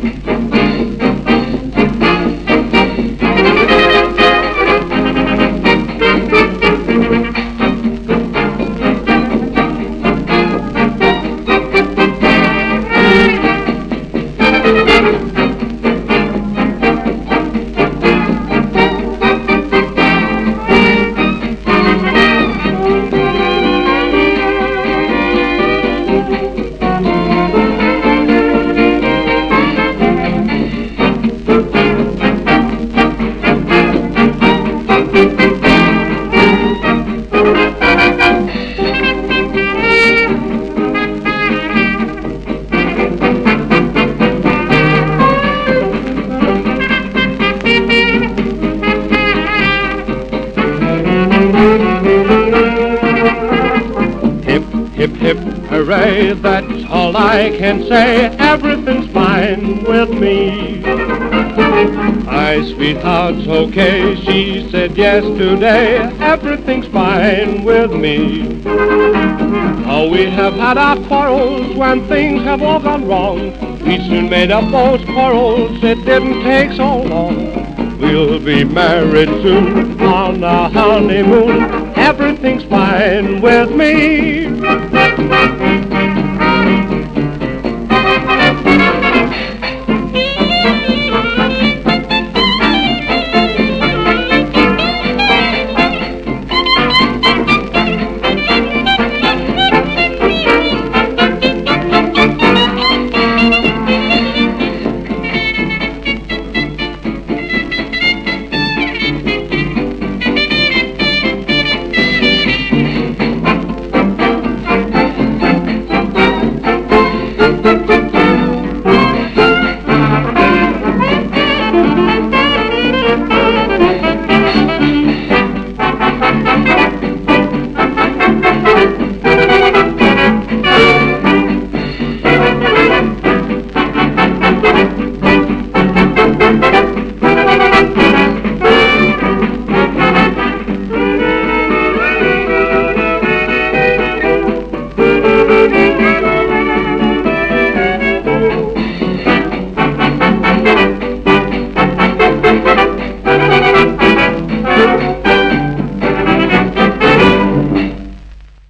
Hip, hip, hooray, that's all I can say. Everything's fine with me. My sweetheart's okay, she said yesterday. Everything's fine with me. Oh, we have had our quarrels when things have all gone wrong. We soon made up those quarrels, it didn't take so long. We'll be married soon on our honeymoon. Everything's fine with me.